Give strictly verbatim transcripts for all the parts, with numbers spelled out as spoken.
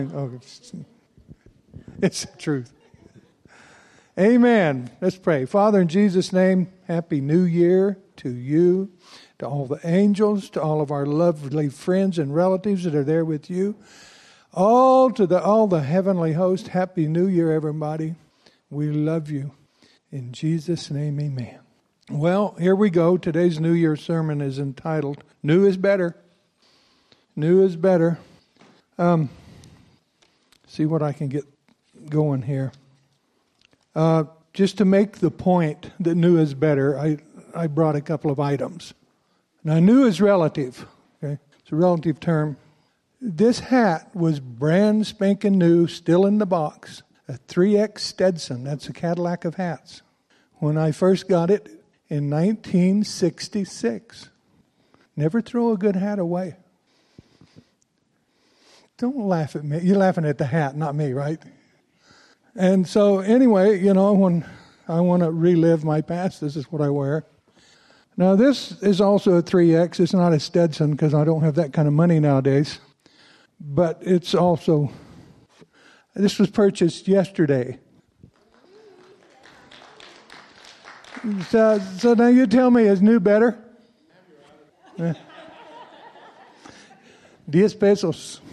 Oh, it's the truth. Amen. Let's pray. Father, in Jesus' name, Happy New Year to you, to all the angels, to all of our lovely friends and relatives that are there with you, all to the all the heavenly host. Happy New Year, everybody. We love you. In Jesus' name, amen. Well, here we go. Today's New Year sermon is entitled, New is Better. New is Better. Um, see what I can get going here. Uh, just to make the point that new is better, I, I brought a couple of items. Now, new is relative. Okay? It's a relative term. This hat was brand spanking new, still in the box. A three X Stetson. That's a Cadillac of hats. When I first got it in nineteen sixty-six. Never throw a good hat away. Don't laugh at me. You're laughing at the hat, not me, right? And so anyway, you know, when I want to relive my past, this is what I wear. Now, this is also a three X. It's not a Stetson because I don't have that kind of money nowadays. But it's also, this was purchased yesterday. So, so now you tell me, is new better? Eh. Diez pesos.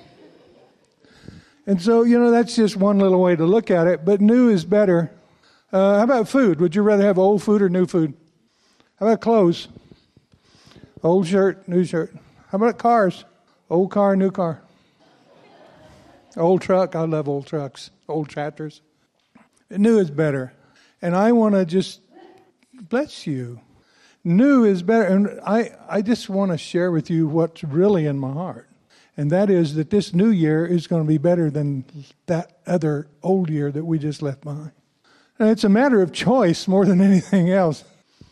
And so, you know, that's just one little way to look at it. But new is better. Uh, how about food? Would you rather have old food or new food? How about clothes? Old shirt, new shirt. How about cars? Old car, new car. Old truck. I love old trucks. Old tractors. New is better. And I want to just bless you. New is better. And I, I just want to share with you what's really in my heart. And that is that this new year is going to be better than that other old year that we just left behind. And it's a matter of choice more than anything else.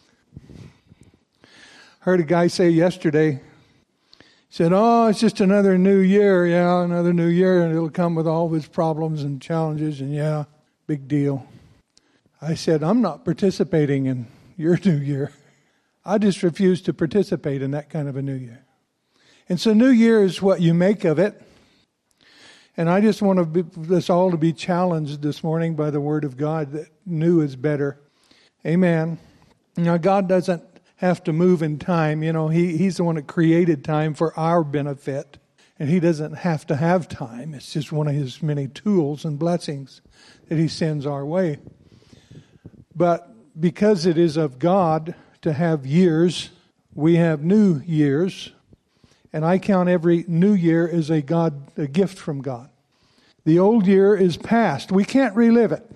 Heard a guy say yesterday, he said, oh, it's just another new year. Yeah, another new year, and it'll come with all of its problems and challenges, and yeah, big deal. I said, I'm not participating in your new year. I just refuse to participate in that kind of a new year. And so New Year is what you make of it. And I just want to be, us all to be challenged this morning by the Word of God that new is better. Amen. Now, God doesn't have to move in time. You know, he, He's the one that created time for our benefit. And He doesn't have to have time. It's just one of His many tools and blessings that He sends our way. But because it is of God to have years, we have new years. And I count every new year as a God, a gift from God. The old year is past. We can't relive it.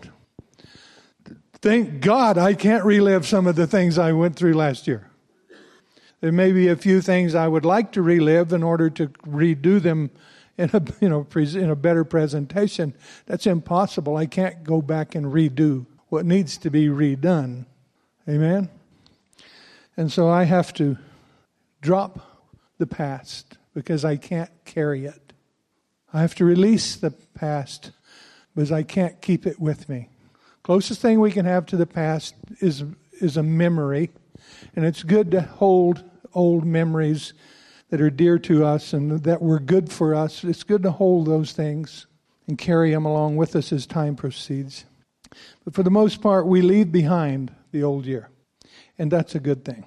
Thank God I can't relive some of the things I went through last year. There may be a few things I would like to relive in order to redo them in a, you know, in a better presentation. That's impossible. I can't go back and redo what needs to be redone. Amen? And so I have to drop the past because I can't carry it. I have to release the past because I can't keep it with me. Closest thing we can have to the past is is a memory, and it's good to hold old memories that are dear to us and that were good for us. It's good to hold those things and carry them along with us as time proceeds. But for the most part, we leave behind the old year, and that's a good thing.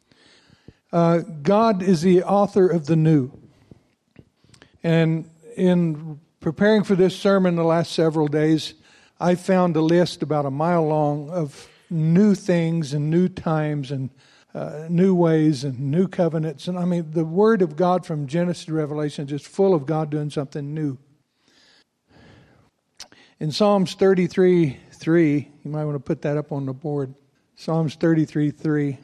Uh, God is the author of the new. And in preparing for this sermon the last several days, I found a list about a mile long of new things and new times and uh, new ways and new covenants. And I mean, the Word of God from Genesis to Revelation is just full of God doing something new. In Psalms thirty-three three, you might want to put that up on the board. Psalms thirty-three three.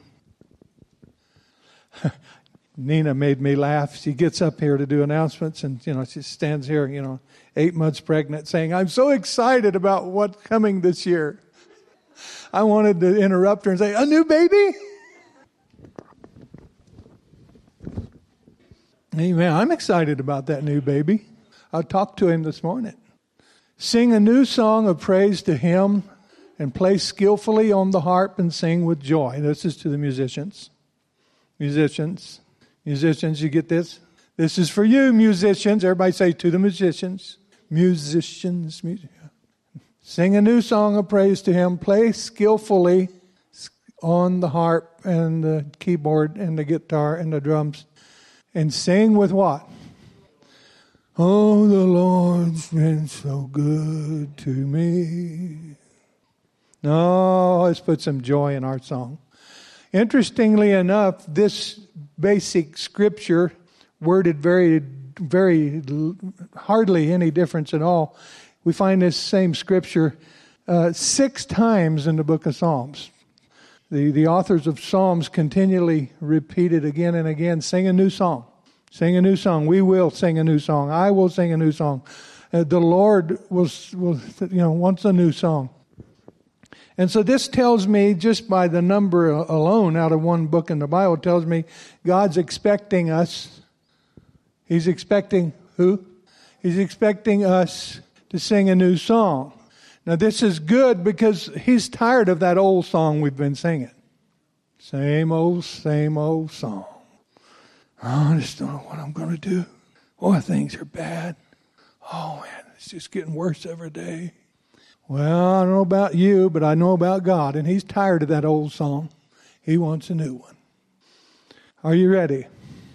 Nina made me laugh. She gets up here to do announcements, and you know she stands here, you know, eight months pregnant, saying, "I'm so excited about what's coming this year." I wanted to interrupt her and say, "A new baby?" Amen. I'm excited about that new baby. I talked to him this morning. Sing a new song of praise to Him, and play skillfully on the harp and sing with joy. This is to the musicians. Musicians, musicians, you get this? This is for you, musicians. Everybody say, to the musicians. musicians, music, sing a new song of praise to him. Play skillfully on the harp and the keyboard and the guitar and the drums. And sing with what? Oh, the Lord's been so good to me. No, let's put some joy in our song. Interestingly enough, this basic scripture, worded very, very hardly any difference at all, we find this same scripture uh, six times in the book of Psalms. The, the authors of Psalms continually repeat it again and again. Sing a new song. Sing a new song. We will sing a new song. I will sing a new song. Uh, the Lord will, will, you know, wants a new song. And so this tells me, just by the number alone out of one book in the Bible, tells me God's expecting us. He's expecting who? He's expecting us to sing a new song. Now this is good because He's tired of that old song we've been singing. Same old, same old song. Oh, I just don't know what I'm going to do. Oh, things are bad. Oh, man, it's just getting worse every day. Well, I don't know about you, but I know about God, and He's tired of that old song. He wants a new one. Are you ready?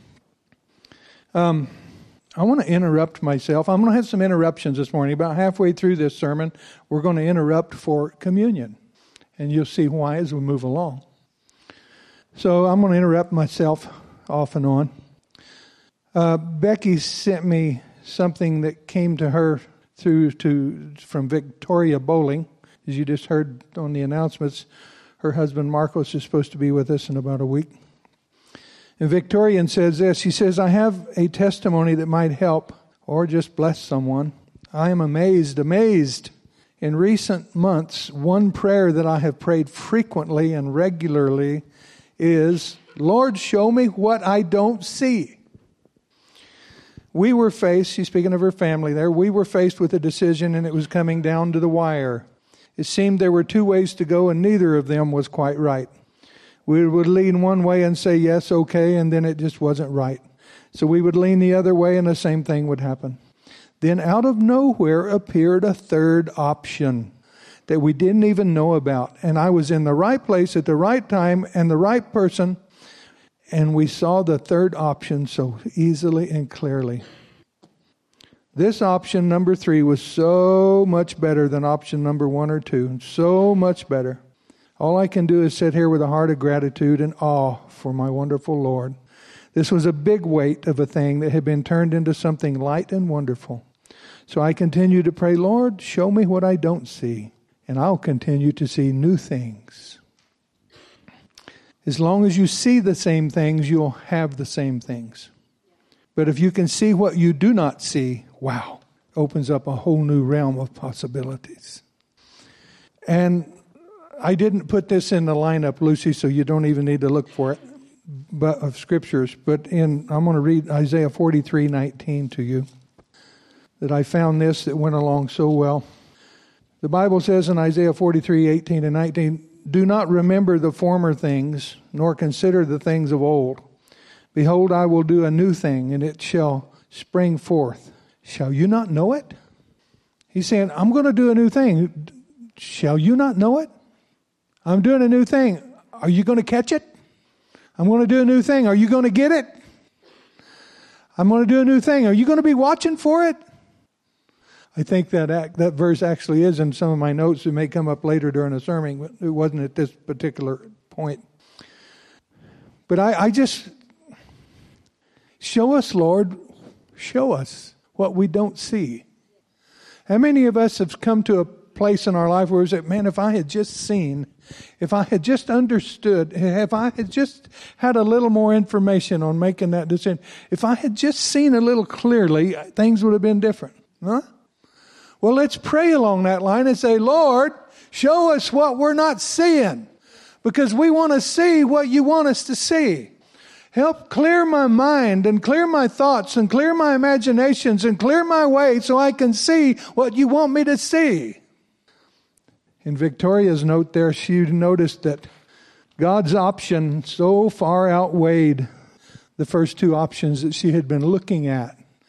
Um, I want to interrupt myself. I'm going to have some interruptions this morning. About halfway through this sermon, we're going to interrupt for communion, and you'll see why as we move along. So I'm going to interrupt myself off and on. Uh, Becky sent me something that came to her through to from Victoria Bowling. As you just heard on the announcements, her husband Marcos is supposed to be with us in about a week. And Victorian says this. She says, I have a testimony that might help or just bless someone. I am amazed, amazed. In recent months, one prayer that I have prayed frequently and regularly is, Lord, show me what I don't see. We were faced, she's speaking of her family there, we were faced with a decision and it was coming down to the wire. It seemed there were two ways to go and neither of them was quite right. We would lean one way and say, yes, okay, and then it just wasn't right. So we would lean the other way and the same thing would happen. Then out of nowhere appeared a third option that we didn't even know about. And I was in the right place at the right time and the right person. And we saw the third option so easily and clearly. This option number three was so much better than option number one or two. So much better. All I can do is sit here with a heart of gratitude and awe for my wonderful Lord. This was a big weight of a thing that had been turned into something light and wonderful. So I continue to pray, Lord, show me what I don't see. And I'll continue to see new things. As long as you see the same things, you'll have the same things. But if you can see what you do not see, wow, opens up a whole new realm of possibilities. And I didn't put this in the lineup, Lucy, so you don't even need to look for it, but of scriptures. But in I'm going to read Isaiah forty-three nineteen to you. That I found this that went along so well. The Bible says in Isaiah forty-three eighteen and nineteen, do not remember the former things, nor consider the things of old. Behold, I will do a new thing, and it shall spring forth. Shall you not know it? He's saying, I'm going to do a new thing. Shall you not know it? I'm doing a new thing. Are you going to catch it? I'm going to do a new thing. Are you going to get it? I'm going to do a new thing. Are you going to be watching for it? I think that act, that verse actually is in some of my notes. It may come up later during a sermon, but it wasn't at this particular point. But I, I just, show us, Lord, show us what we don't see. How many of us have come to a place in our life where we say, man, if I had just seen, if I had just understood, if I had just had a little more information on making that decision, if I had just seen a little clearly, things would have been different. Huh? Well, let's pray along that line and say, Lord, show us what we're not seeing, because we want to see what you want us to see. Help clear my mind and clear my thoughts and clear my imaginations and clear my way so I can see what you want me to see. In Victoria's note there, she noticed that God's option so far outweighed the first two options that she had been looking at.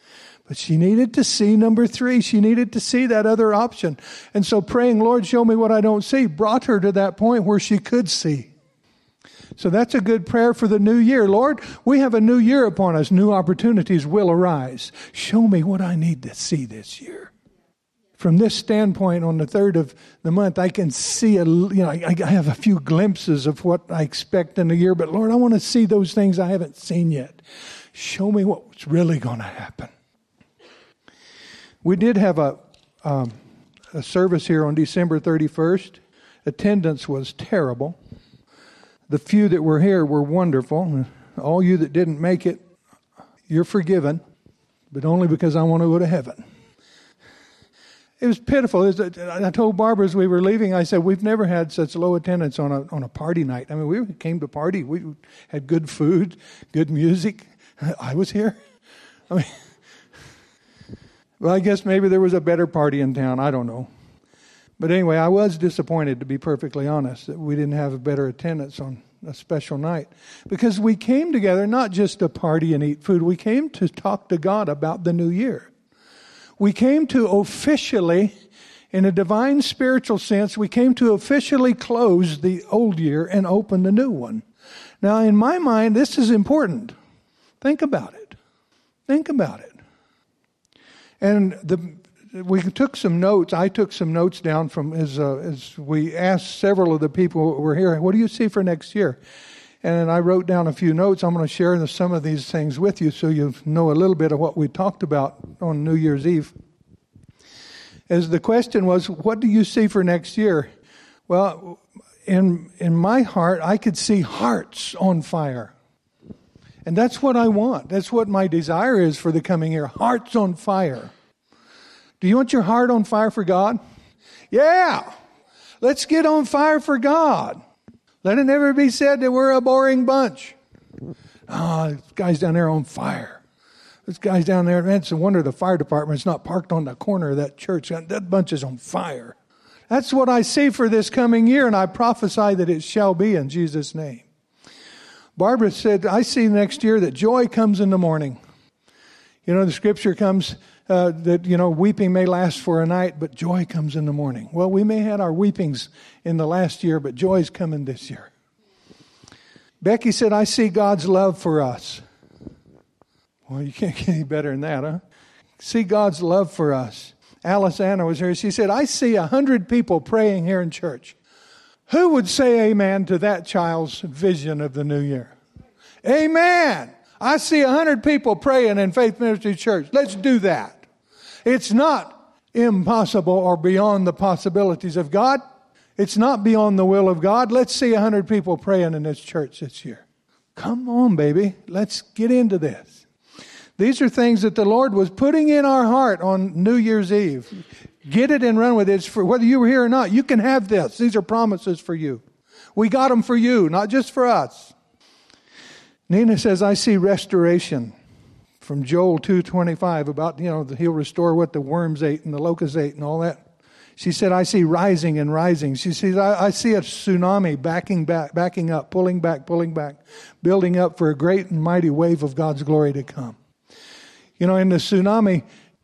But she needed to see number three. She needed to see that other option. And so praying, Lord, show me what I don't see, brought her to that point where she could see. So that's a good prayer for the new year. Lord, we have a new year upon us. New opportunities will arise. Show me what I need to see this year. From this standpoint, on the third of the month, I can see, a, you know, I, I have a few glimpses of what I expect in the year. But Lord, I want to see those things I haven't seen yet. Show me what's really going to happen. We did have a, um, a service here on December thirty-first. Attendance was terrible. The few that were here were wonderful. All you that didn't make it, you're forgiven, but only because I want to go to heaven. It was pitiful. It was, I told Barbara as we were leaving, I said, we've never had such low attendance on a on a party night. I mean, we came to party. We had good food, good music. I was here. I mean, well, I guess maybe there was a better party in town. I don't know. But anyway, I was disappointed, to be perfectly honest, that we didn't have a better attendance on a special night. Because we came together not just to party and eat food. We came to talk to God about the new year. We came to officially, in a divine spiritual sense, we came to officially close the old year and open the new one. Now, in my mind, this is important. Think about it. Think about it. And the we took some notes. I took some notes down from as uh, as we asked several of the people who were here, what do you see for next year? And I wrote down a few notes. I'm going to share some of these things with you so you know a little bit of what we talked about on New Year's Eve. As the question was, what do you see for next year? Well, in in my heart, I could see hearts on fire. And that's what I want. That's what my desire is for the coming year. Hearts on fire. Do you want your heart on fire for God? Yeah. Let's get on fire for God. Let it never be said that we're a boring bunch. Ah, oh, this guy's down there on fire. This guy's down there. Man, it's a wonder the fire department's not parked on the corner of that church. That bunch is on fire. That's what I see for this coming year, and I prophesy that it shall be in Jesus' name. Barbara said, I see next year that joy comes in the morning. You know, the scripture comes uh, that, you know, weeping may last for a night, but joy comes in the morning. Well, we may have had our weepings in the last year, but joy's coming this year. Becky said, I see God's love for us. Well, you can't get any better than that, huh? See God's love for us. Alice Anna was here. She said, I see a hundred people praying here in church. Who would say amen to that child's vision of the new year? Amen. I see a hundred people praying in Faith Ministry Church. Let's do that. It's not impossible or beyond the possibilities of God. It's not beyond the will of God. Let's see a hundred people praying in this church this year. Come on, baby. Let's get into this. These are things that the Lord was putting in our heart on New Year's Eve. Get it and run with it. It's for whether you were here or not. You can have this. These are promises for you. We got them for you, not just for us. Nina says, I see restoration from Joel two twenty-five about, you know, he'll restore what the worms ate and the locusts ate and all that. She said, I see rising and rising. She says, I, I see a tsunami backing back, backing up, pulling back, pulling back, building up for a great and mighty wave of God's glory to come. You know, in the tsunami,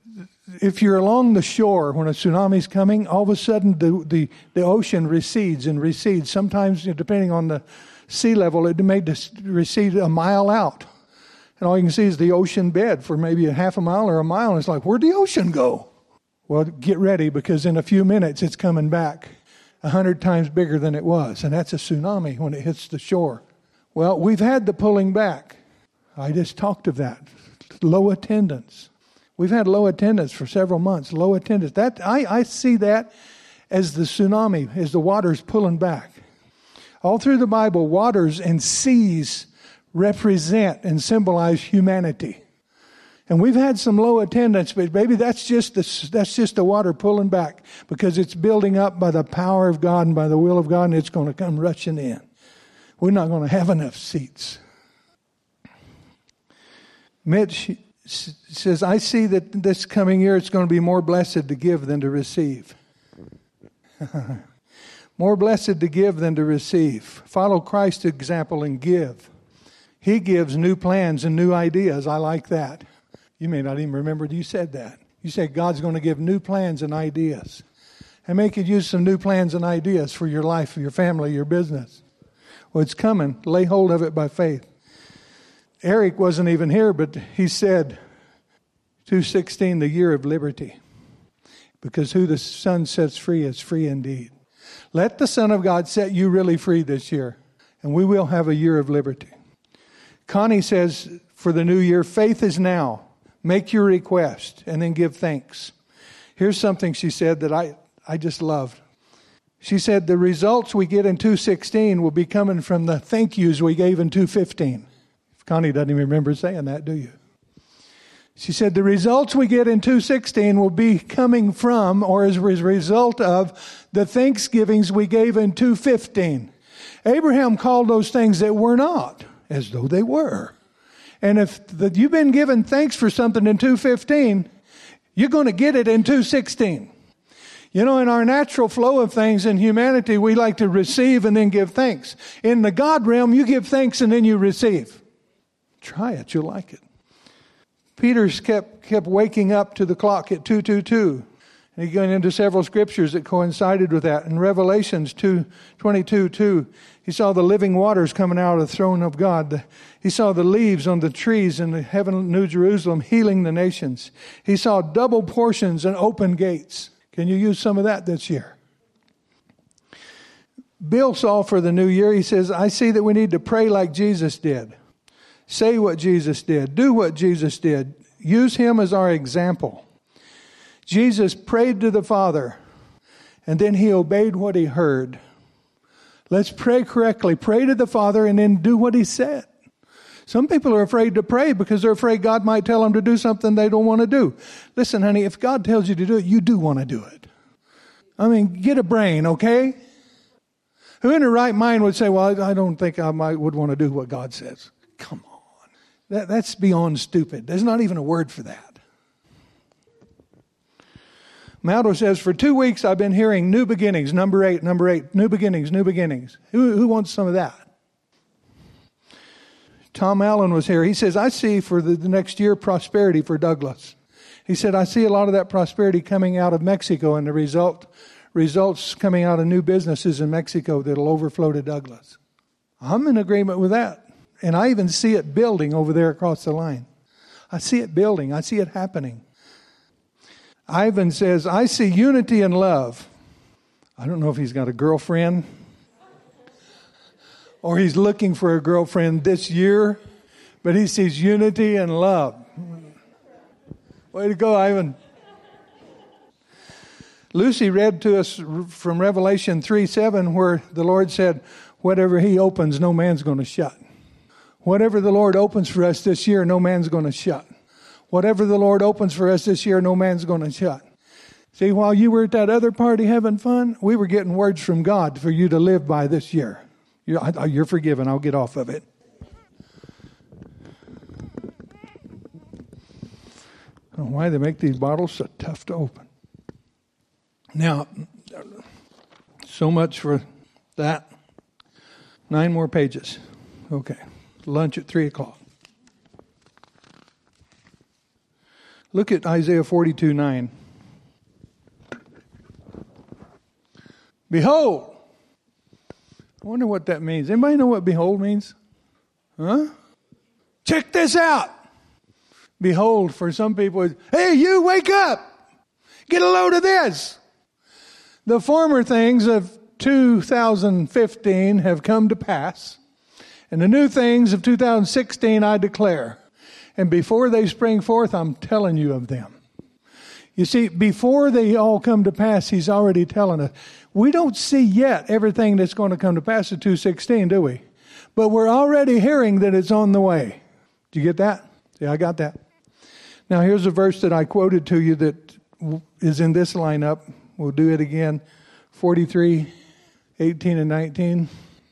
if you're along the shore when a tsunami's coming, all of a sudden the, the, the ocean recedes and recedes. Sometimes, depending on the sea level, it may recede a mile out. And all you can see is the ocean bed for maybe a half a mile or a mile. And it's like, where'd the ocean go? Well, get ready, because in a few minutes it's coming back a hundred times bigger than it was. And that's a tsunami when it hits the shore. Well, we've had the pulling back. I just talked of that. Low attendance. We've had low attendance for several months. Low attendance. That I, I see that as the tsunami, as the waters pulling back. All through the Bible, waters and seas represent and symbolize humanity. And we've had some low attendance, but maybe that's just the, that's just the water pulling back, because it's building up by the power of God and by the will of God, and it's going to come rushing in. We're not going to have enough seats. Mitch says, I see that this coming year it's going to be more blessed to give than to receive. More blessed to give than to receive. Follow Christ's example and give. He gives new plans and new ideas. I like that. You may not even remember you said that. You said God's going to give new plans and ideas. And make it use some new plans and ideas for your life, for your family, your business. Well, it's coming. Lay hold of it by faith. Eric wasn't even here, but he said, two sixteen, the year of liberty. Because who the Son sets free is free indeed. Let the Son of God set you really free this year. And we will have a year of liberty. Connie says, for the new year, faith is now. Make your request and then give thanks. Here's something she said that I, I just loved. She said, the results we get in two sixteen will be coming from the thank yous we gave in two fifteen. Connie doesn't even remember saying that, do you? She said, the results we get in two sixteen will be coming from or as a result of the thanksgivings we gave in two fifteen. Abraham called those things that were not as though they were. And if the, you've been given thanks for something in two fifteen, you're going to get it in two sixteen. You know, in our natural flow of things in humanity, we like to receive and then give thanks. In the God realm, you give thanks and then you receive. Try it, you'll like it. Peter's kept kept waking up to the clock at two twenty-two. And he got into several scriptures that coincided with that. In Revelations two twenty-two two, he saw the living waters coming out of the throne of God. He saw the leaves on the trees in the heaven, New Jerusalem, healing the nations. He saw double portions and open gates. Can you use some of that this year? Bill saw for the new year, he says, I see that we need to pray like Jesus did. Say what Jesus did. Do what Jesus did. Use him as our example. Jesus prayed to the Father, and then he obeyed what he heard. Let's pray correctly. Pray to the Father and then do what he said. Some people are afraid to pray because they're afraid God might tell them to do something they don't want to do. Listen, honey, if God tells you to do it, you do want to do it. I mean, get a brain, okay? Who in their right mind would say, well, I don't think I might would want to do what God says. Come on. That, that's beyond stupid. There's not even a word for that. Maldo says, for two weeks I've been hearing new beginnings, number eight, number eight, new beginnings, new beginnings. Who, who wants some of that? Tom Allen was here. He says, I see for the, the next year prosperity for Douglas. He said, I see a lot of that prosperity coming out of Mexico and the result results coming out of new businesses in Mexico that'll overflow to Douglas. I'm in agreement with that. And I even see it building over there across the line. I see it building. I see it happening. Ivan says, I see unity and love. I don't know if he's got a girlfriend or he's looking for a girlfriend this year, but he sees unity and love. Way to go, Ivan. Lucy read to us from Revelation three seven where the Lord said, whatever he opens, no man's going to shut. Whatever the Lord opens for us this year, no man's going to shut. Whatever the Lord opens for us this year, no man's going to shut. See, while you were at that other party having fun, we were getting words from God for you to live by this year. You're, you're forgiven. I'll get off of it. I don't know why they make these bottles so tough to open. Now, so much for that. Nine more pages. Okay. Lunch at three o'clock. Look at Isaiah forty-two nine. Behold. I wonder what that means. Anybody know what behold means? Huh? Check this out. Behold, for some people, is, hey, you wake up. Get a load of this. The former things of two thousand fifteen have come to pass, and the new things of two thousand sixteen I declare. And before they spring forth, I'm telling you of them. You see, before they all come to pass, he's already telling us. We don't see yet everything that's going to come to pass at two sixteen, do we? But we're already hearing that it's on the way. Did you get that? Yeah, I got that. Now, here's a verse that I quoted to you that is in this lineup. We'll do it again. forty-three, eighteen and nineteen.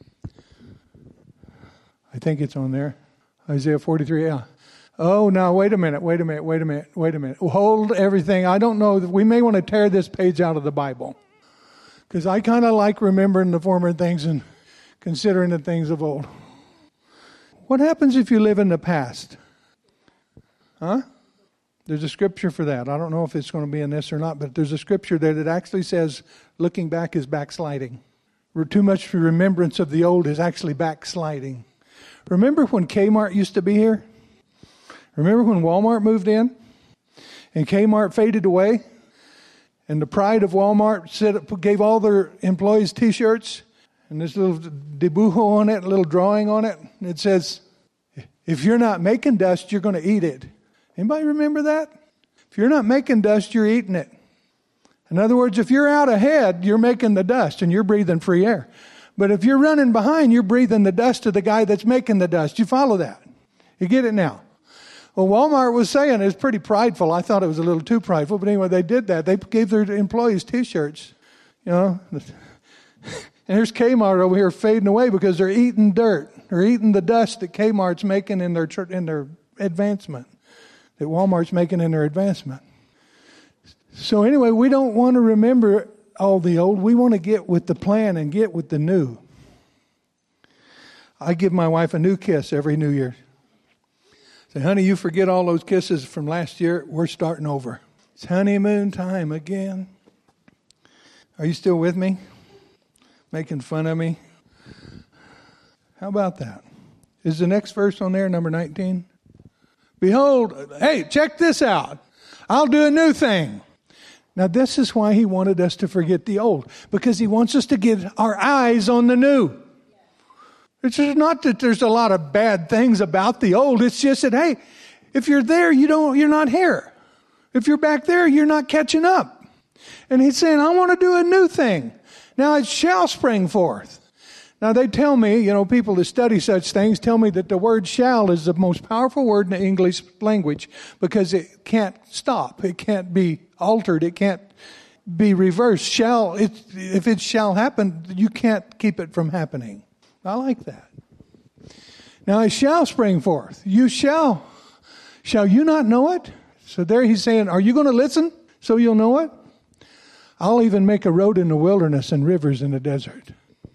I think it's on there. Isaiah forty-three, yeah. Oh, now, wait a minute, wait a minute, wait a minute, wait a minute. Hold everything. I don't know. We may want to tear this page out of the Bible. Because I kind of like remembering the former things and considering the things of old. What happens if you live in the past? Huh? There's a scripture for that. I don't know if it's going to be in this or not, but there's a scripture there that actually says looking back is backsliding. Too much remembrance of the old is actually backsliding. Remember when Kmart used to be here? Remember when Walmart moved in? And Kmart faded away? And the pride of Walmart said, gave all their employees T-shirts and this little dibujo on it, a little drawing on it. And it says, if you're not making dust, you're going to eat it. Anybody remember that? If you're not making dust, you're eating it. In other words, if you're out ahead, you're making the dust and you're breathing free air. But if you're running behind, you're breathing the dust of the guy that's making the dust. You follow that? You get it now? Well, Walmart was saying it's pretty prideful. I thought it was a little too prideful. But anyway, they did that. They gave their employees T-shirts. You know. And here's Kmart over here fading away because they're eating dirt. They're eating the dust that Kmart's making in their in their advancement. That Walmart's making in their advancement. So anyway, we don't want to remember all the old. We want to get with the plan and get with the new. I give my wife a new kiss every New Year. Say, honey, you forget all those kisses from last year. We're starting over. It's honeymoon time again. Are you still with me? Making fun of me? How about that? Is the next verse on there, number nineteen? Behold, hey, check this out. I'll do a new thing. Now, this is why he wanted us to forget the old. Because he wants us to get our eyes on the new. It's just not that there's a lot of bad things about the old. It's just that, hey, if you're there, you don't, you're not here. If you're back there, you're not catching up. And he's saying, I want to do a new thing. Now it shall spring forth. Now they tell me, you know, people that study such things tell me that the word shall is the most powerful word in the English language because it can't stop. It can't be altered. It can't be reversed. Shall, it, if it shall happen, you can't keep it from happening. I like that. Now it shall spring forth. You shall. Shall you not know it? So there he's saying, are you going to listen so you'll know it? I'll even make a road in the wilderness and rivers in the desert.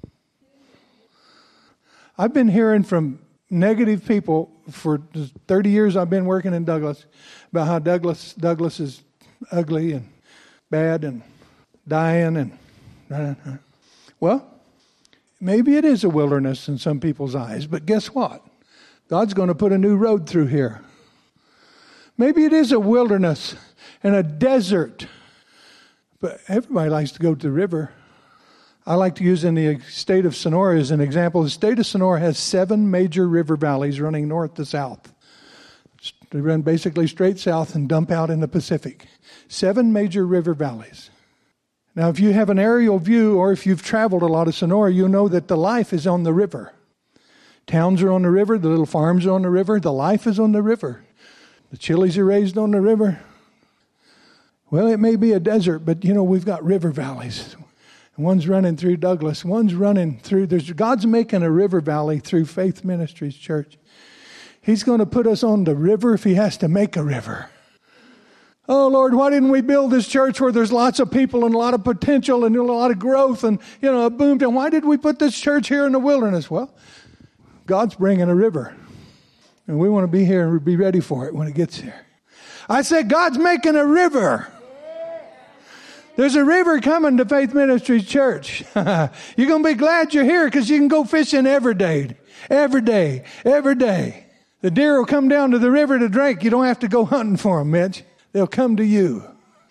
I've been hearing from negative people for thirty years I've been working in Douglas about how Douglas Douglas is ugly and bad and dying and uh, well, maybe it is a wilderness in some people's eyes, but guess what? God's going to put a new road through here. Maybe it is a wilderness and a desert, but everybody likes to go to the river. I like to use in the state of Sonora as an example. The state of Sonora has seven major river valleys running north to south. They run basically straight south and dump out in the Pacific. Seven major river valleys. Now, if you have an aerial view or if you've traveled a lot of Sonora, you know that the life is on the river. Towns are on the river. The little farms are on the river. The life is on the river. The chilies are raised on the river. Well, it may be a desert, but, you know, we've got river valleys. One's running through Douglas. One's running through. There's God's making a river valley through Faith Ministries Church. He's going to put us on the river if he has to make a river. Oh, Lord, why didn't we build this church where there's lots of people and a lot of potential and a lot of growth and, you know, a boom town? Why did we put this church here in the wilderness? Well, God's bringing a river. And we want to be here and be ready for it when it gets here. I said, God's making a river. There's a river coming to Faith Ministries Church. You're going to be glad you're here because you can go fishing every day. Every day. Every day. The deer will come down to the river to drink. You don't have to go hunting for them, Mitch. They'll come to you.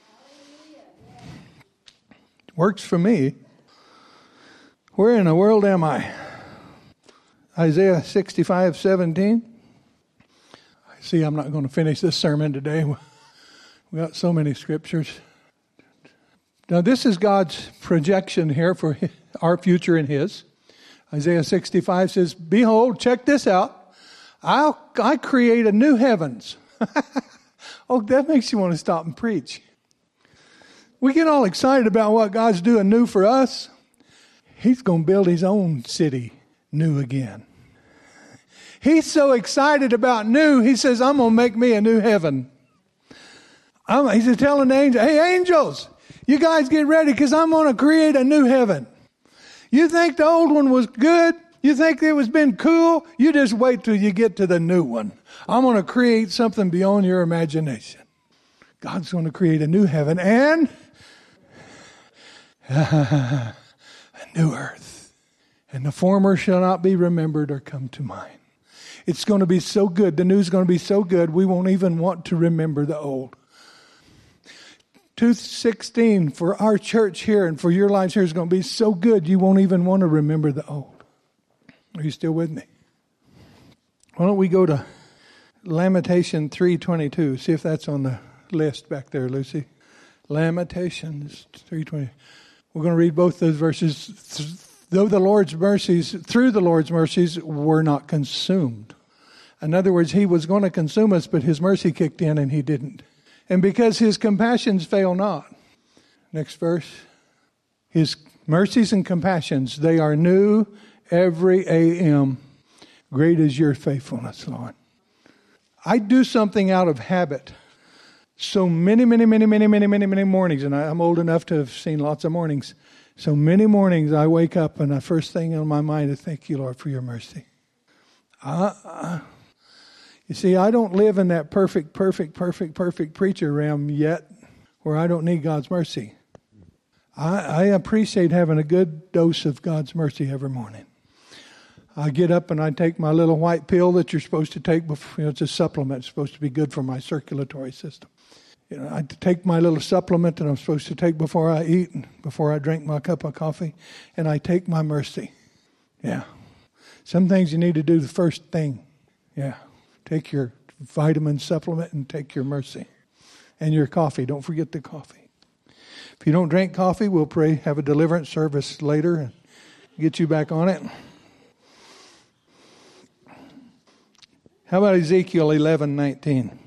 Works for me. Where in the world am I? Isaiah sixty-five seventeen. I see I'm not going to finish this sermon today. We got so many scriptures. Now, this is God's projection here for our future and his. Isaiah sixty-five says, behold, check this out. I'll, I create a new heavens. Oh, that makes you want to stop and preach. We get all excited about what God's doing new for us. He's going to build his own city new again. He's so excited about new, he says, I'm going to make me a new heaven. I'm, he's telling the angels, hey, angels, you guys get ready because I'm going to create a new heaven. You think the old one was good? You think it was been cool? You just wait till you get to the new one. I'm going to create something beyond your imagination. God's going to create a new heaven and a new earth. And the former shall not be remembered or come to mind. It's going to be so good. The news is going to be so good, we won't even want to remember the old. two sixteen for our church here and for your lives here is going to be so good, you won't even want to remember the old. Are you still with me? Why don't we go to Lamentation three twenty-two. See if that's on the list back there, Lucy. Lamentations three twenty. We're going to read both those verses. Though the Lord's mercies, through the Lord's mercies, were not consumed. In other words, he was going to consume us, but his mercy kicked in and he didn't. And because his compassions fail not. Next verse. His mercies and compassions, they are new every A M. Great is your faithfulness, Lord. I do something out of habit. So many, many, many, many, many, many, many mornings, and I'm old enough to have seen lots of mornings. So many mornings I wake up and the first thing on my mind is, thank you, Lord, for your mercy. Uh, uh, you see, I don't live in that perfect, perfect, perfect, perfect preacher realm yet where I don't need God's mercy. I, I appreciate having a good dose of God's mercy every morning. I get up and I take my little white pill that you're supposed to take before, you know, it's a supplement. It's supposed to be good for my circulatory system. You know, I take my little supplement that I'm supposed to take before I eat and before I drink my cup of coffee, and I take my mercy. Yeah. Some things you need to do the first thing. Yeah. Take your vitamin supplement and take your mercy. And your coffee. Don't forget the coffee. If you don't drink coffee, we'll pray, have a deliverance service later and get you back on it. How about Ezekiel eleven nineteen?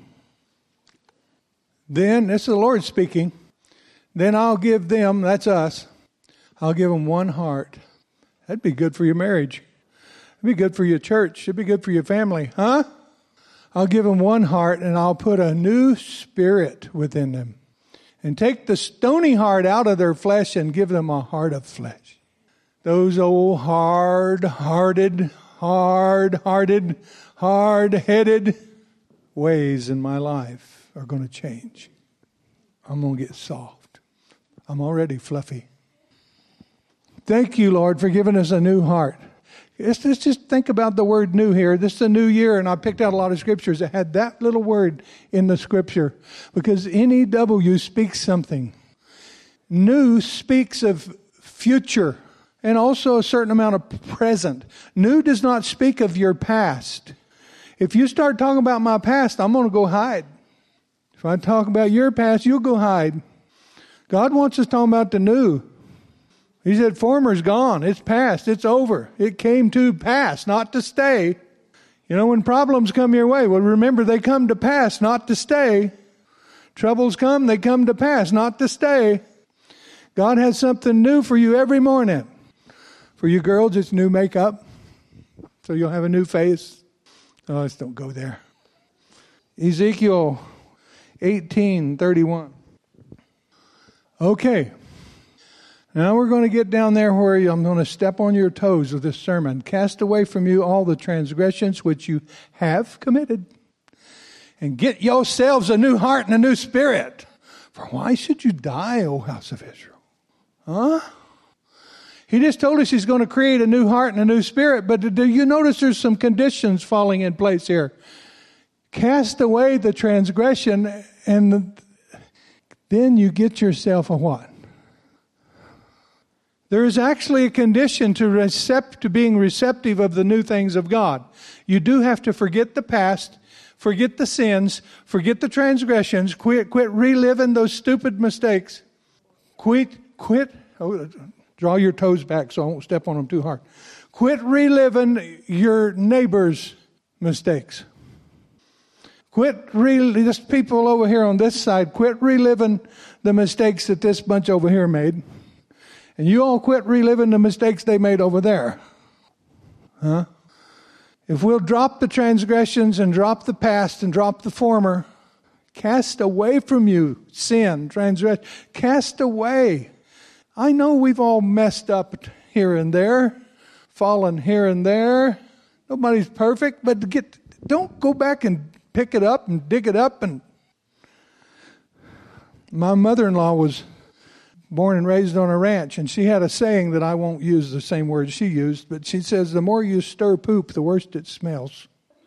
Then, this is the Lord speaking, then I'll give them, that's us, I'll give them one heart. That'd be good for your marriage. It'd be good for your church. It'd be good for your family. Huh? I'll give them one heart and I'll put a new spirit within them. And take the stony heart out of their flesh and give them a heart of flesh. Those old hard-hearted, hard-hearted, hard-headed ways in my life are going to change. I'm going to get soft. I'm already fluffy. Thank you, Lord, for giving us a new heart. Let's, let's just think about the word new here. This is a new year, and I picked out a lot of scriptures that had that little word in the scripture because N E W speaks something. New speaks of future and also a certain amount of present. New does not speak of your past. If you start talking about my past, I'm going to go hide. If I talk about your past, you'll go hide. God wants us talking about the new. He said, former's gone. It's past. It's over. It came to pass, not to stay. You know, when problems come your way, well, remember, they come to pass, not to stay. Troubles come, they come to pass, not to stay. God has something new for you every morning. For you girls, it's new makeup. So you'll have a new face. Oh, let's don't go there. Ezekiel eighteen thirty-one. Okay. Now we're going to get down there where I'm going to step on your toes with this sermon. Cast away from you all the transgressions which you have committed. And get yourselves a new heart and a new spirit. For why should you die, O house of Israel? Huh? He just told us he's going to create a new heart and a new spirit. But do you notice there's some conditions falling in place here? Cast away the transgression and the, then you get yourself a what? There is actually a condition to recept, to being receptive of the new things of God. You do have to forget the past, forget the sins, forget the transgressions, quit quit reliving those stupid mistakes. Quit, quit, oh, draw your toes back so I won't step on them too hard. Quit reliving your neighbor's mistakes. Quit reliving, this people over here on this side, quit reliving the mistakes that this bunch over here made. And you all quit reliving the mistakes they made over there. Huh? If we'll drop the transgressions and drop the past and drop the former, cast away from you sin, transgression, cast away. I know we've all messed up here and there, fallen here and there. Nobody's perfect, but get don't go back and pick it up and dig it up and My mother-in-law was born and raised on a ranch, and she had a saying that I won't use the same word she used, but she says, the more you stir poop, the worse it smells.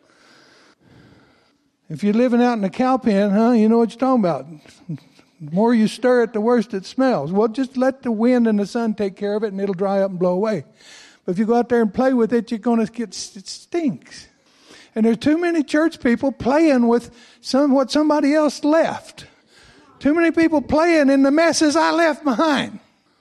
If you're living out in a cow pen, huh, you know what you're talking about. The more you stir it, the worse it smells. Well, just let the wind and the sun take care of it, and it'll dry up and blow away. But if you go out there and play with it, you're going to get, it stinks. And there's too many church people playing with some what somebody else left. Too many people playing in the messes I left behind.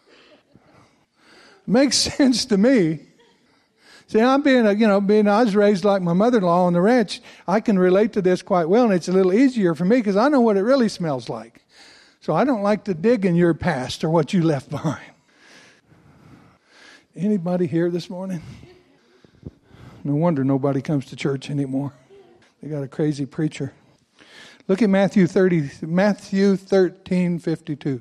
Makes sense to me. See, I'm being, a, you know, being I was raised like my mother-in-law on the ranch. I can relate to this quite well, and it's a little easier for me because I know what it really smells like. So I don't like to dig in your past or what you left behind. Anybody here this morning? No wonder nobody comes to church anymore. They got a crazy preacher. Look at Matthew thirty, Matthew thirteen fifty-two.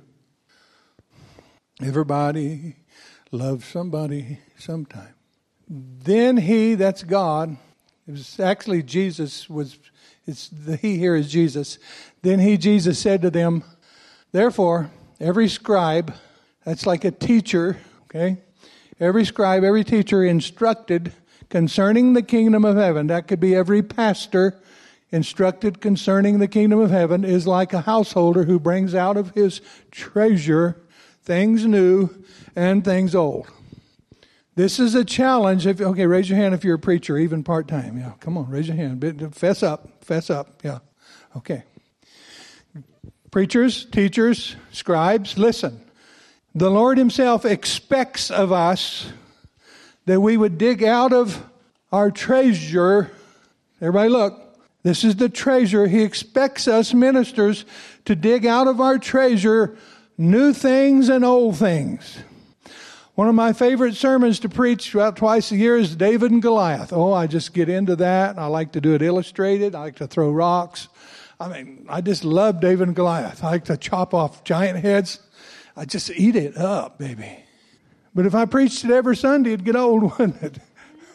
Everybody loves somebody sometime. Then he, that's God, it was actually Jesus, was it's the he here is Jesus. Then he, Jesus, said to them, therefore, every scribe, that's like a teacher, okay? Every scribe, every teacher instructed concerning the kingdom of heaven, that could be every pastor instructed concerning the kingdom of heaven, is like a householder who brings out of his treasure things new and things old. This is a challenge. If, okay, raise your hand if you're a preacher, even part-time. Yeah, come on, raise your hand. Fess up, fess up. Yeah, okay. Preachers, teachers, scribes, listen. The Lord himself expects of us that we would dig out of our treasure. Everybody look. This is the treasure. He expects us ministers to dig out of our treasure new things and old things. One of my favorite sermons to preach about twice a year is David and Goliath. Oh, I just get into that. I like to do it illustrated. I like to throw rocks. I mean, I just love David and Goliath. I like to chop off giant heads. I just eat it up, baby. But if I preached it every Sunday, it'd get old, wouldn't it?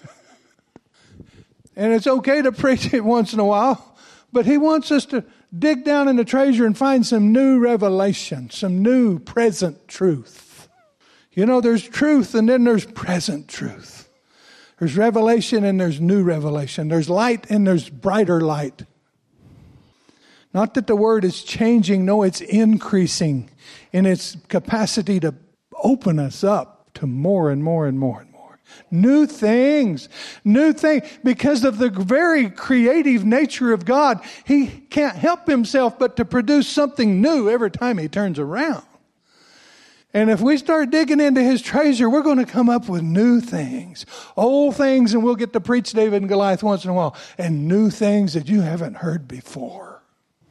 And it's okay to preach it once in a while, but he wants us to dig down in the treasure and find some new revelation, some new present truth. You know, there's truth and then there's present truth. There's revelation and there's new revelation. There's light and there's brighter light. Not that the word is changing, no, it's increasing in its capacity to open us up to more and more and more and more. New things, new things. Because of the very creative nature of God, he can't help himself but to produce something new every time he turns around. And if we start digging into his treasure, we're going to come up with new things. Old things, and we'll get to preach David and Goliath once in a while. And new things that you haven't heard before.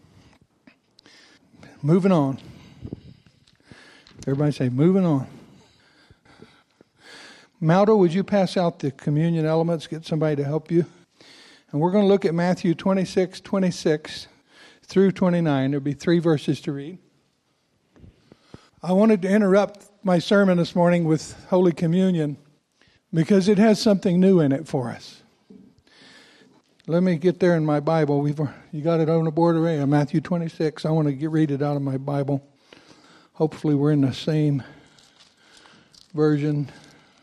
Moving on. Everybody say, moving on. Maldo, would you pass out the communion elements? Get somebody to help you. And we're going to look at Matthew twenty-six, twenty-six through twenty-nine. There'll be three verses to read. I wanted to interrupt my sermon this morning with Holy Communion because it has something new in it for us. Let me get there in my Bible. We've you got it on the board already, Matthew twenty-six. I want to get, read it out of my Bible. Hopefully we're in the same version.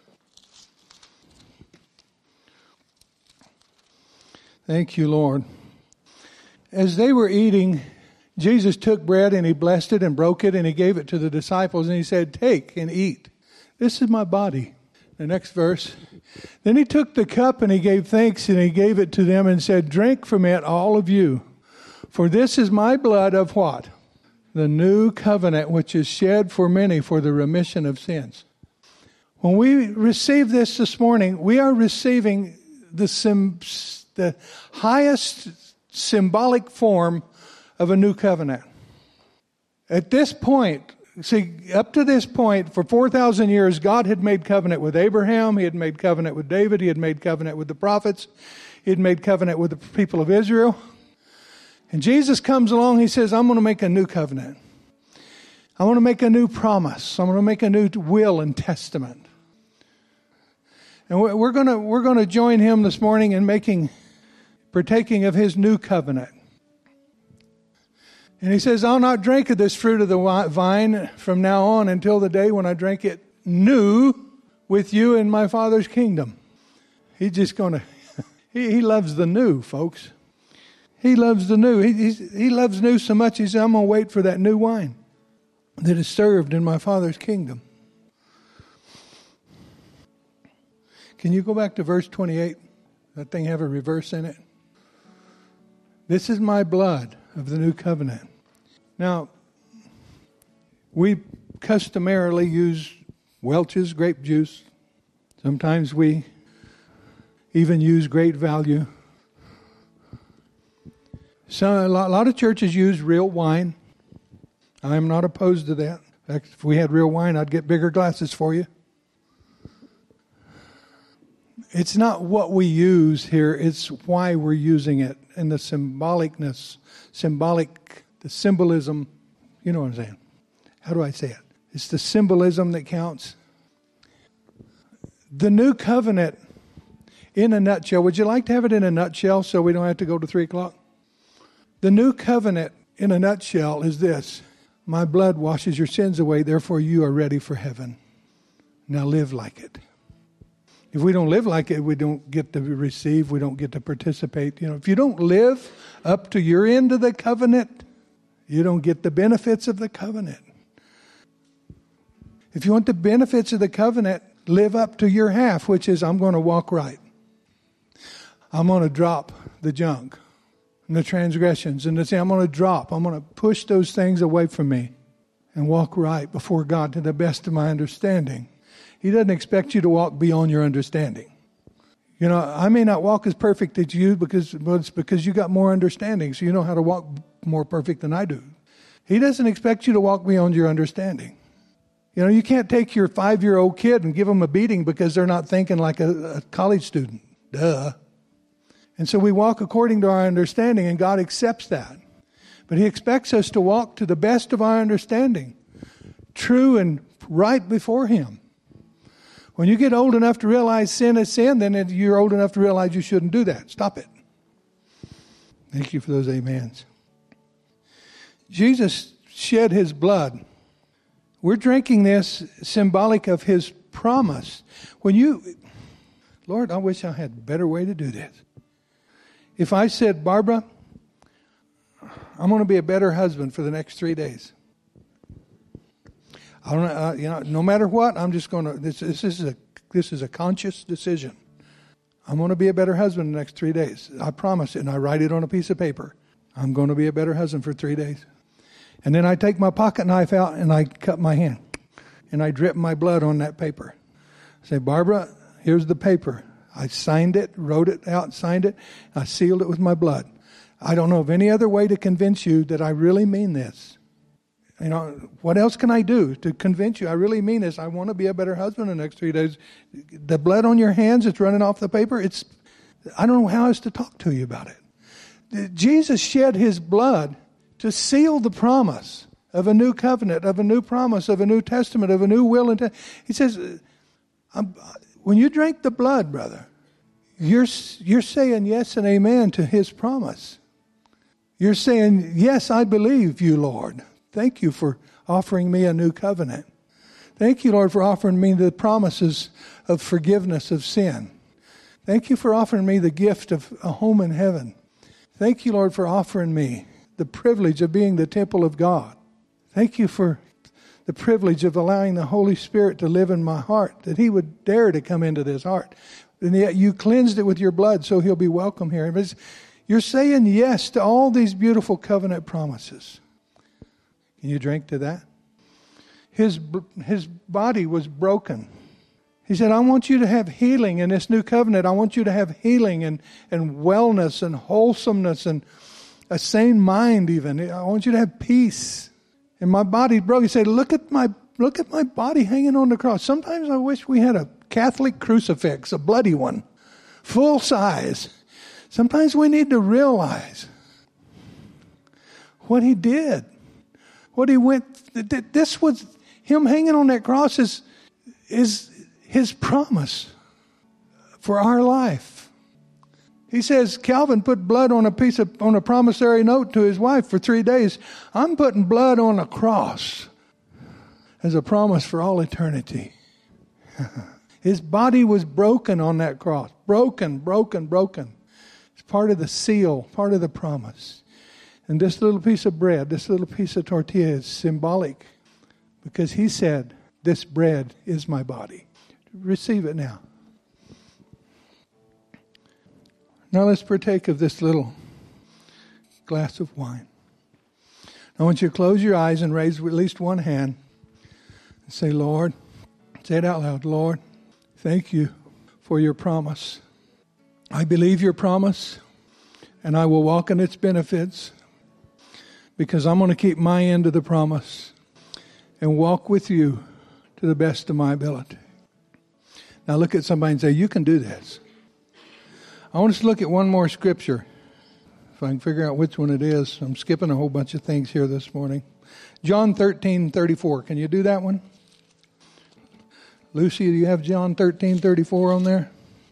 Thank you, Lord. As they were eating, Jesus took bread and he blessed it and broke it and he gave it to the disciples and he said, "Take and eat. This is my body." The next verse. Then he took the cup and he gave thanks and he gave it to them and said, "Drink from it, all of you. For this is my blood of" what? "The new covenant, which is shed for many for the remission of sins." When we receive this this morning, we are receiving the, sim, the highest symbolic form of a new covenant. At this point, see, up to this point, for four thousand years, God had made covenant with Abraham. He had made covenant with David. He had made covenant with the prophets. He had made covenant with the people of Israel. And Jesus comes along. He says, "I'm going to make a new covenant. I want to make a new promise. I'm going to make a new will and testament." And we're going to we're going to join him this morning in making, partaking of his new covenant. And he says, I'll not drink of this fruit of the vine from now on until the day when I drink it new with you in my Father's kingdom. He's just going to, he, he loves the new, folks. He loves the new. He, he's, he loves new so much, he said, I'm going to wait for that new wine that is served in my Father's kingdom. Can you go back to verse twenty-eight? That thing have a reverse in it. This is my blood of the new covenant. Now, we customarily use Welch's grape juice. Sometimes we even use Great Value. So a lot, a lot of churches use real wine. I am not opposed to that. In fact, if we had real wine, I'd get bigger glasses for you. It's not what we use here, it's why we're using it, and the symbolicness, symbolic, the symbolism, you know what I'm saying. How do I say it? It's the symbolism that counts. The new covenant, in a nutshell, would you like to have it in a nutshell so we don't have to go to three o'clock? The new covenant, in a nutshell, is this. My blood washes your sins away, therefore you are ready for heaven. Now live like it. If we don't live like it, we don't get to receive, we don't get to participate. You know, if you don't live up to your end of the covenant, you don't get the benefits of the covenant. If you want the benefits of the covenant, live up to your half, which is I'm going to walk right. I'm going to drop the junk and the transgressions. And to say I'm going to drop, I'm going to push those things away from me and walk right before God to the best of my understanding. He doesn't expect you to walk beyond your understanding. You know, I may not walk as perfect as you because well, it's because you got more understanding, so you know how to walk more perfect than I do. He doesn't expect you to walk beyond your understanding. You know, you can't take your five-year-old kid and give them a beating because they're not thinking like a, a college student. Duh. And so we walk according to our understanding, and God accepts that. But He expects us to walk to the best of our understanding, true and right before Him. When you get old enough to realize sin is sin, then you're old enough to realize you shouldn't do that. Stop it. Thank you for those amens. Jesus shed His blood. We're drinking this symbolic of His promise. When you, Lord, I wish I had a better way to do this. If I said, Barbara, I'm going to be a better husband for the next three days. I don't know, uh, you know, no matter what, I'm just going to, this, this is a this is a conscious decision. I'm going to be a better husband the next three days. I promise it, and I write it on a piece of paper. I'm going to be a better husband for three days. And then I take my pocket knife out and I cut my hand. And I drip my blood on that paper. I say, Barbara, here's the paper. I signed it, wrote it out, signed it. I sealed it with my blood. I don't know of any other way to convince you that I really mean this. You know, what else can I do to convince you I really mean this? I want to be a better husband in the next three days. The blood on your hands, it's running off the paper. It's, I don't know how else to talk to you about it. Jesus shed His blood to seal the promise of a new covenant, of a new promise, of a new testament, of a new will. And te- he says, I'm, when you drink the blood, brother, you're you're saying yes and amen to His promise. You're saying, yes, I believe you, Lord. Thank you for offering me a new covenant. Thank you, Lord, for offering me the promises of forgiveness of sin. Thank you for offering me the gift of a home in heaven. Thank you, Lord, for offering me the privilege of being the temple of God. Thank you for the privilege of allowing the Holy Spirit to live in my heart, that He would dare to come into this heart. And yet you cleansed it with your blood, so He'll be welcome here. But you're saying yes to all these beautiful covenant promises. Can you drink to that? His, his body was broken. He said, I want you to have healing in this new covenant. I want you to have healing and, and wellness and wholesomeness and a sane mind even. I want you to have peace. And my body broke. He said, look at my look at my body hanging on the cross. Sometimes I wish we had a Catholic crucifix, a bloody one, full size. Sometimes we need to realize what He did. What He went, this was, Him hanging on that cross is, is His promise for our life. He says, Calvin put blood on a piece of, on a promissory note to his wife for three days. I'm putting blood on a cross as a promise for all eternity. His body was broken on that cross. Broken, broken, broken. It's part of the seal, part of the promise. And this little piece of bread, this little piece of tortilla is symbolic because he said, this bread is my body. Receive it now. Now let's partake of this little glass of wine. I want you to close your eyes and raise at least one hand and say, Lord, say it out loud, Lord, thank you for your promise. I believe your promise and I will walk in its benefits because I'm going to keep my end of the promise and walk with you to the best of my ability. Now look at somebody and say, you can do this. I want us to look at one more scripture. If I can figure out which one it is. I'm skipping a whole bunch of things here this morning. John thirteen thirty-four. Can you do that one? Lucy, do you have John thirteen thirty-four on there?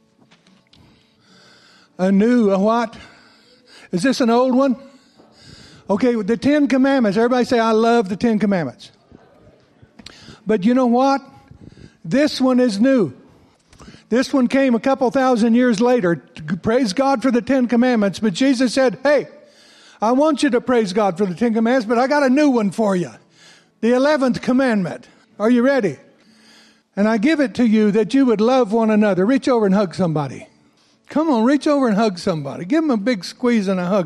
A new, a what? Is this an old one? Okay, the Ten Commandments. Everybody say, I love the Ten Commandments. But you know what? This one is new. This one came a couple thousand years later. Praise God for the Ten Commandments. But Jesus said, hey, I want you to praise God for the Ten Commandments, but I got a new one for you. The eleventh commandment. Are you ready? And I give it to you that you would love one another. Reach over and hug somebody. Come on, reach over and hug somebody. Give them a big squeeze and a hug.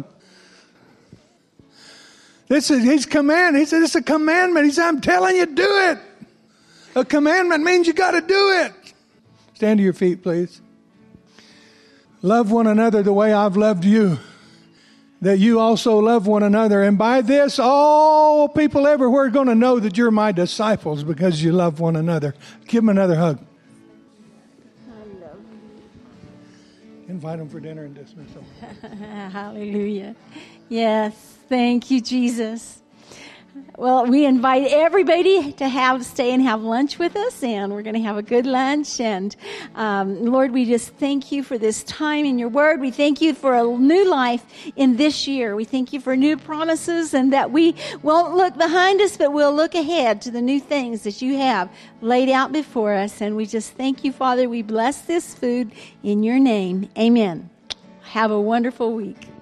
This is his command. He said, it's a commandment. He said, I'm telling you, do it. A commandment means you got to do it. Stand to your feet, please. Love one another the way I've loved you, that you also love one another. And by this, all people everywhere are going to know that you're my disciples because you love one another. Give them another hug. I love you. Invite them for dinner and dismiss them. Hallelujah. Yes, thank you, Jesus. Well, we invite everybody to have stay and have lunch with us, and we're going to have a good lunch. And um, Lord, we just thank you for this time in your word. We thank you for a new life in this year. We thank you for new promises, and that we won't look behind us, but we'll look ahead to the new things that you have laid out before us. And we just thank you, Father. We bless this food in your name. Amen. Have a wonderful week.